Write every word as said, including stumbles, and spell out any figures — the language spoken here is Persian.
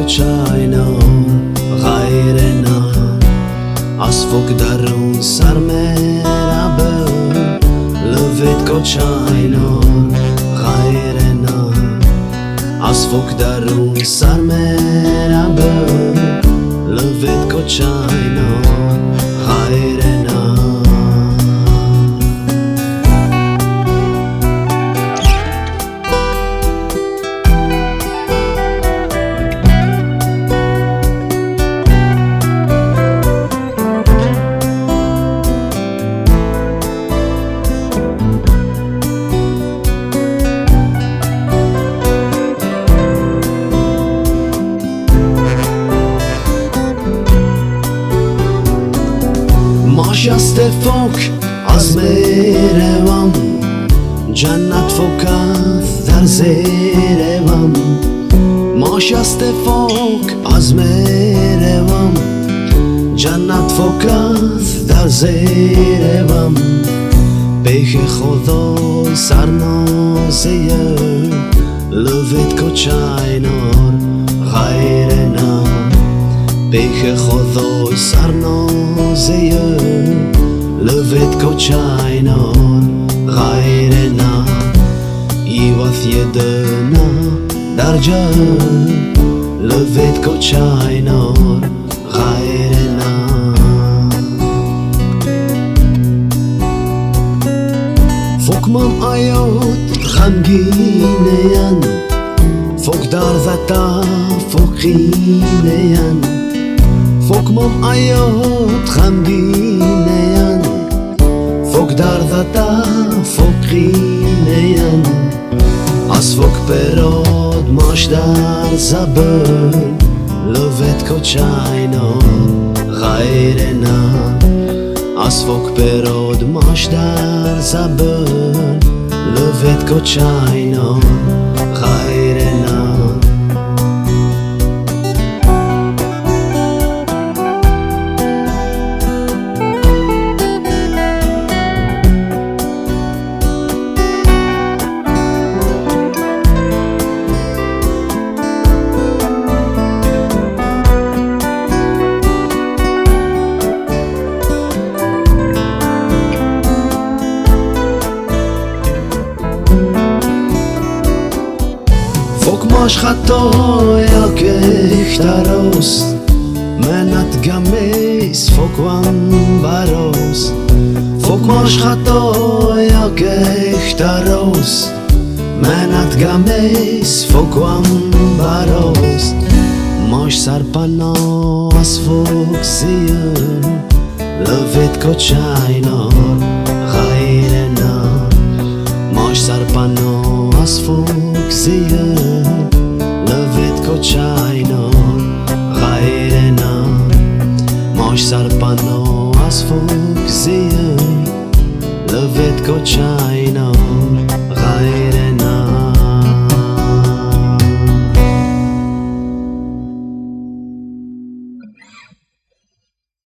kochayna ghayrena as fok darun sar merabe levet kochayna ghayrena as fok darun sar merabe levet kochayna ghayrena شسته فوق از میروم جنت فوق در زیروم ما شسته فوق از میروم جنت فوق در زیروم پیش خدای سرنازیه لوید کوچاینار غیرنا پیش خدای سرنازیه لوید کوچاینار غیرنا ایوث یدنا در جا لوید کوچاینار غیرنا فوکمم آیات غمگینین فوق دردتا فوقینین فوکمم آیات غمگینین فوق دردتا فوقینین از فوق پراد ماش در زبر لوید کوچاینار غیرنا از فوق پراد ماش در زبر لوید کوچاینار غیرنا ماش خطای کهتراست منت گمیس فوکوان براست فوک ماش خطای کهتراست منت گمیس فوکوان براست ماش سرپنا از فوک زیر لوید کوچاینار غیرنا ماش سرپنا از فوک زیر لوید کوچاینار غیرنا ماش سرپنا از فوق زیر لوید کوچاینار